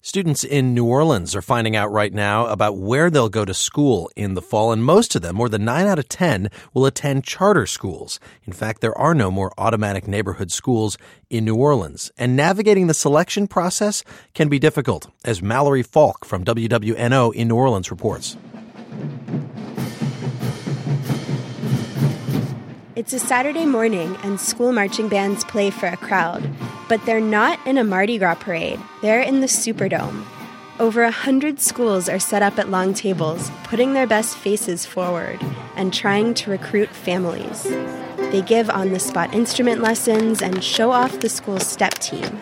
Students in New Orleans are finding out right now about where they'll go to school in the fall, and most of them, more than 9 out of 10, will attend charter schools. In fact, there are no more automatic neighborhood schools in New Orleans. And navigating the selection process can be difficult, as Mallory Falk from WWNO in New Orleans reports. It's a Saturday morning, and school marching bands play for a crowd. But they're not in a Mardi Gras parade. They're in the Superdome. Over 100 schools are set up at long tables, putting their best faces forward and trying to recruit families. They give on-the-spot instrument lessons and show off the school's step team.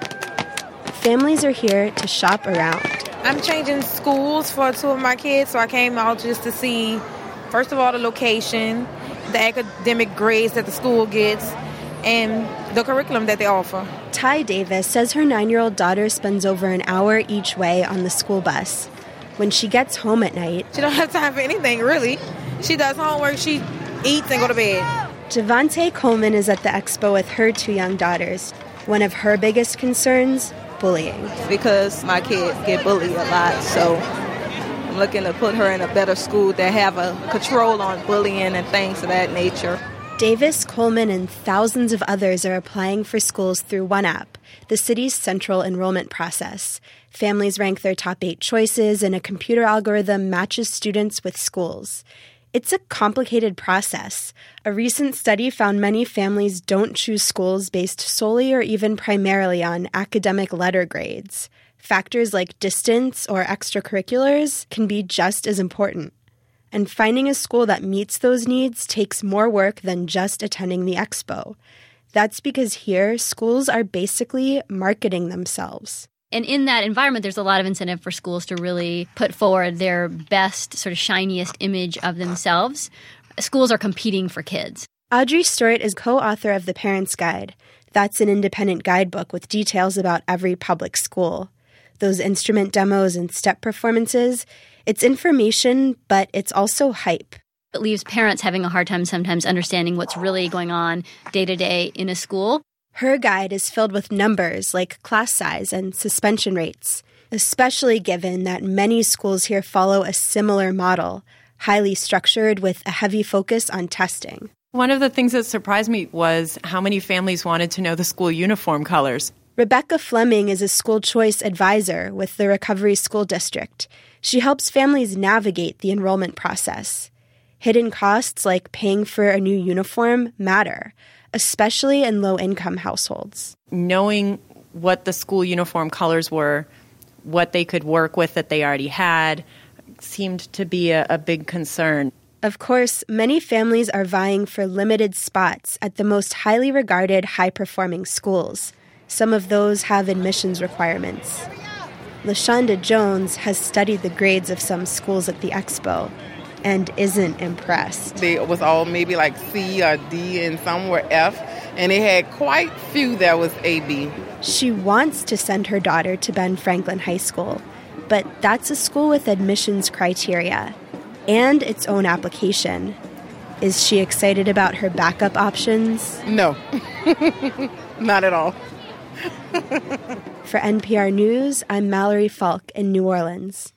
Families are here to shop around. I'm changing schools for 2 of my kids, so I came out just to see, first of all, the location, the academic grades that the school gets, and the curriculum that they offer. Ty Davis says her 9-year-old daughter spends over an hour each way on the school bus. When she gets home at night, she don't have time for anything, really. She does homework, she eats, and go to bed. Javante Coleman is at the expo with her 2 young daughters. One of her biggest concerns, bullying. Because my kids get bullied a lot, so I'm looking to put her in a better school that have a control on bullying and things of that nature. Davis, Coleman, and thousands of others are applying for schools through One App, the city's central enrollment process. Families rank their top 8 choices, and a computer algorithm matches students with schools. It's a complicated process. A recent study found many families don't choose schools based solely or even primarily on academic letter grades. Factors like distance or extracurriculars can be just as important. And finding a school that meets those needs takes more work than just attending the expo. That's because here, schools are basically marketing themselves. And in that environment, there's a lot of incentive for schools to really put forward their best, sort of shiniest image of themselves. Schools are competing for kids. Audrey Stewart is co-author of The Parents' Guide. That's an independent guidebook with details about every public school. Those instrument demos and step performances, it's information, but it's also hype. It leaves parents having a hard time sometimes understanding what's really going on day to day in a school. Her guide is filled with numbers like class size and suspension rates, especially given that many schools here follow a similar model, highly structured with a heavy focus on testing. One of the things that surprised me was how many families wanted to know the school uniform colors. Rebecca Fleming is a school choice advisor with the Recovery School District. She helps families navigate the enrollment process. Hidden costs like paying for a new uniform matter, especially in low-income households. Knowing what the school uniform colors were, what they could work with that they already had, seemed to be a big concern. Of course, many families are vying for limited spots at the most highly regarded, high-performing schools. Some of those have admissions requirements. LaShonda Jones has studied the grades of some schools at the expo and isn't impressed. It was all maybe like C or D and some were F, and they had quite few that was AB. She wants to send her daughter to Ben Franklin High School, but that's a school with admissions criteria and its own application. Is she excited about her backup options? No, not at all. For NPR News, I'm Mallory Falk in New Orleans.